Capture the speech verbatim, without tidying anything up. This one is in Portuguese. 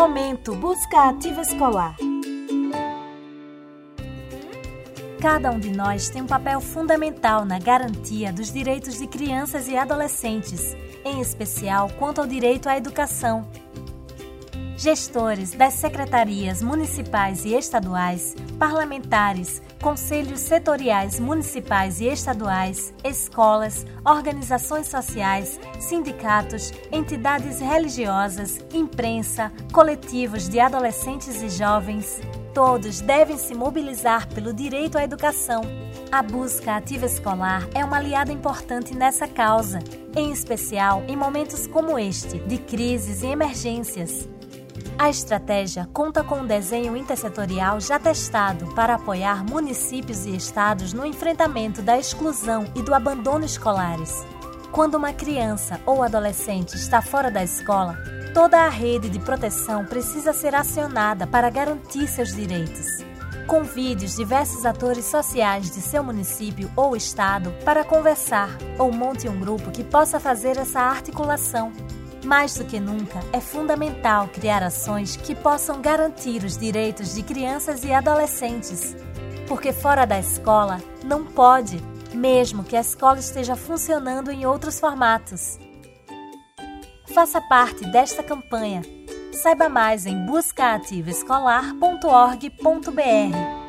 Momento Busca Ativa Escolar. Cada um de nós tem um papel fundamental na garantia dos direitos de crianças e adolescentes, em especial quanto ao direito à educação. Gestores das secretarias municipais e estaduais, parlamentares, conselhos setoriais municipais e estaduais, escolas, organizações sociais, sindicatos, entidades religiosas, imprensa, coletivos de adolescentes e jovens, todos devem se mobilizar pelo direito à educação. A busca ativa escolar é uma aliada importante nessa causa, em especial em momentos como este, de crises e emergências. A estratégia conta com um desenho intersetorial já testado para apoiar municípios e estados no enfrentamento da exclusão e do abandono escolares. Quando uma criança ou adolescente está fora da escola, toda a rede de proteção precisa ser acionada para garantir seus direitos. Convide os diversos atores sociais de seu município ou estado para conversar ou monte um grupo que possa fazer essa articulação. Mais do que nunca, é fundamental criar ações que possam garantir os direitos de crianças e adolescentes, porque fora da escola não pode, mesmo que a escola esteja funcionando em outros formatos. Faça parte desta campanha. Saiba mais em busca ativa escolar ponto org ponto br.